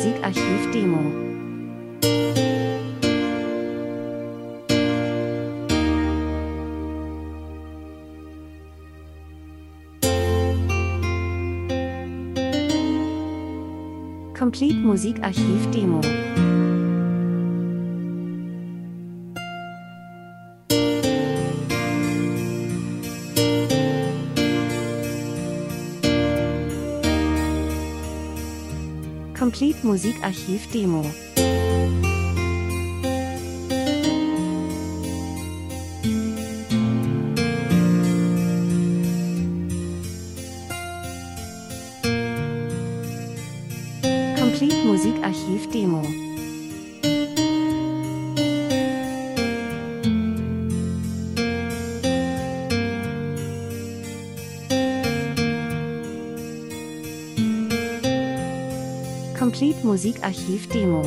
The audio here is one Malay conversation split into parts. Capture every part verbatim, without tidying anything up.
Musikarchiv Demo. Complete Musikarchiv Demo. Complete Musikarchiv Demo. Complete Musikarchiv Demo. Complete Musikarchiv Demo.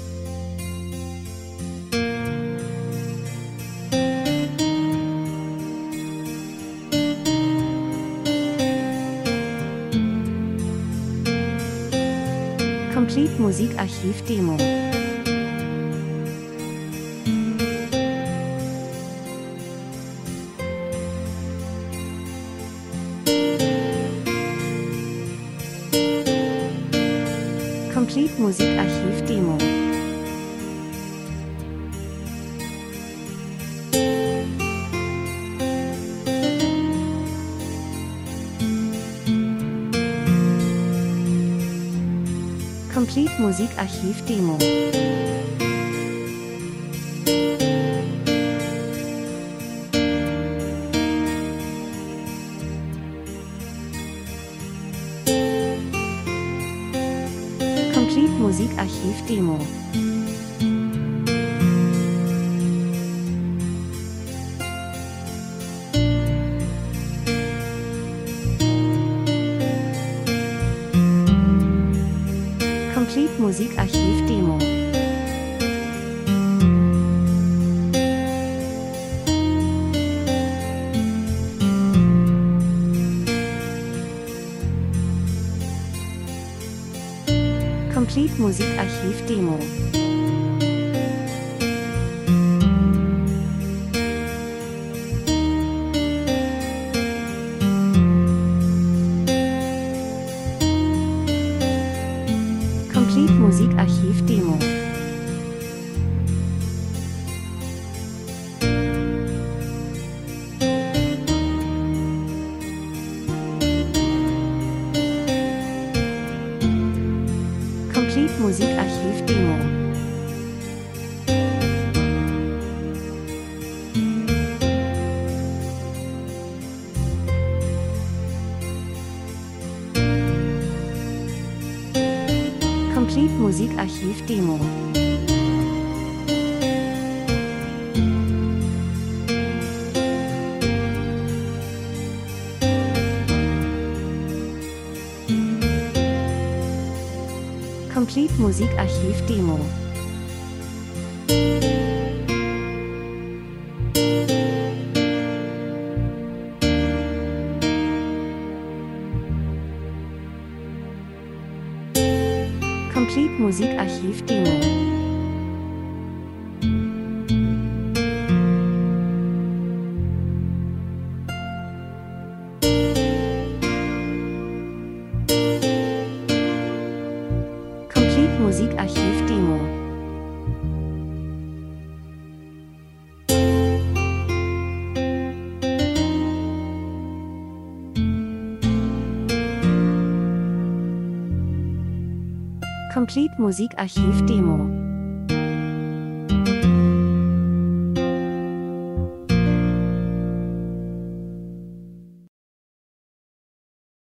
Complete Musikarchiv Demo. Complete Musikarchiv Demo. Complete Musikarchiv Demo. Complete Musikarchiv Demo. Complete Musikarchiv Demo. Complete Musikarchiv Demo. Complete Musikarchiv Demo. Complete Musikarchiv Demo. Complete Musikarchiv Demo. Complete Musikarchiv Demo. Complete Musikarchiv Demo. Complete Musikarchiv Demo. Complete Musikarchiv Demo.